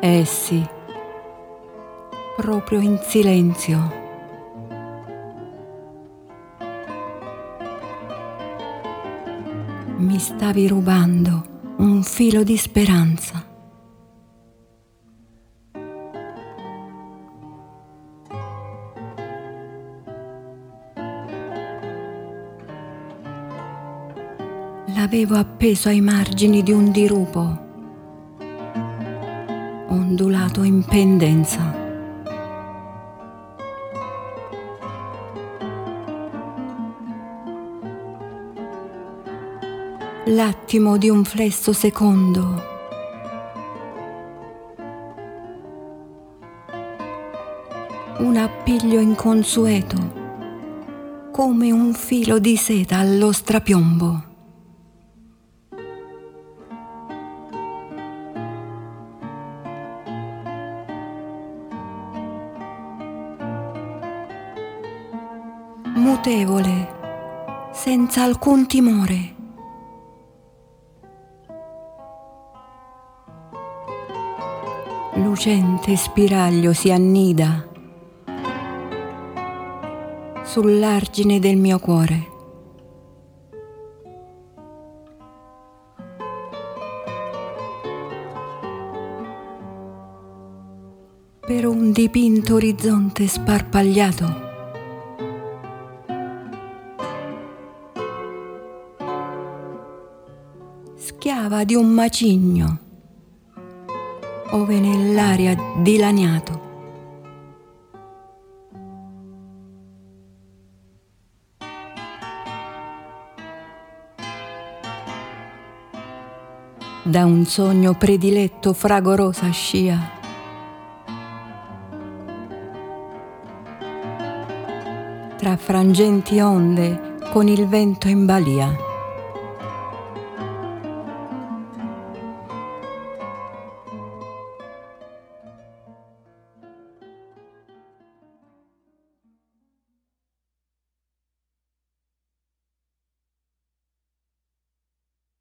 Sì, proprio in silenzio. Mi stavi rubando un filo di speranza. L'avevo appeso ai margini di un dirupo, ondulato in pendenza. L'attimo di un flesso secondo, un appiglio inconsueto, come un filo di seta allo strapiombo. Mutevole, senza alcun timore. Lucente spiraglio si annida sull'argine del mio cuore. Per un dipinto orizzonte sparpagliato, schiava di un macigno, ove nell'aria dilaniato. Da un sogno prediletto fragorosa scia, tra frangenti onde con il vento in balia.